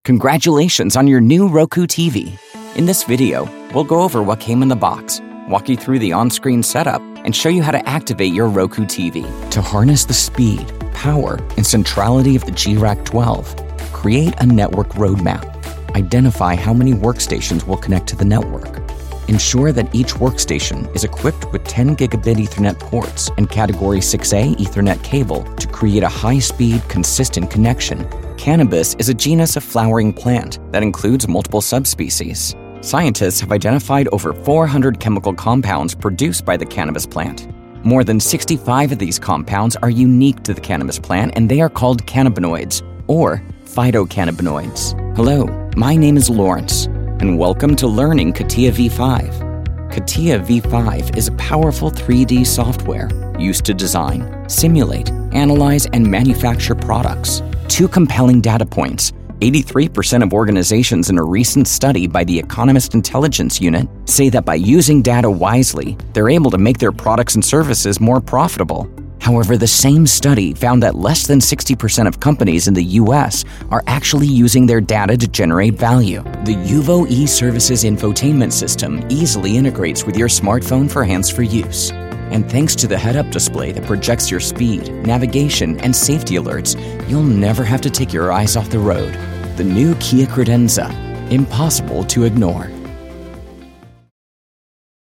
Congratulations on your new Roku TV. In this video, we'll go over what came in the box, walk you through the on-screen setup, and show you how to activate your Roku TV. To harness the speed, power, and centrality of the G-RAC 12, create a network roadmap. Identify how many workstations will connect to the network. Ensure that each workstation is equipped with 10 gigabit Ethernet ports and Category 6A Ethernet cable to create a high-speed, consistent connection. Cannabis is a genus of flowering plant that includes multiple subspecies. Scientists have identified over 400 chemical compounds produced by the cannabis plant. More than 65 of these compounds are unique to the cannabis plant, and they are called cannabinoids, or phytocannabinoids. Hello, my name is Lawrence, and welcome to Learning CATIA V5. CATIA V5 is a powerful 3D software used to design, simulate, analyze, and manufacture products. Two compelling data points. 83% of organizations in a recent study by the Economist Intelligence Unit say that by using data wisely, they're able to make their products and services more profitable. However, the same study found that less than 60% of companies in the US are actually using their data to generate value. The Yuvo eServices infotainment system easily integrates with your smartphone for hands-free use. And thanks to the head-up display that projects your speed, navigation, and safety alerts, you'll never have to take your eyes off the road. The new Kia Credenza, impossible to ignore.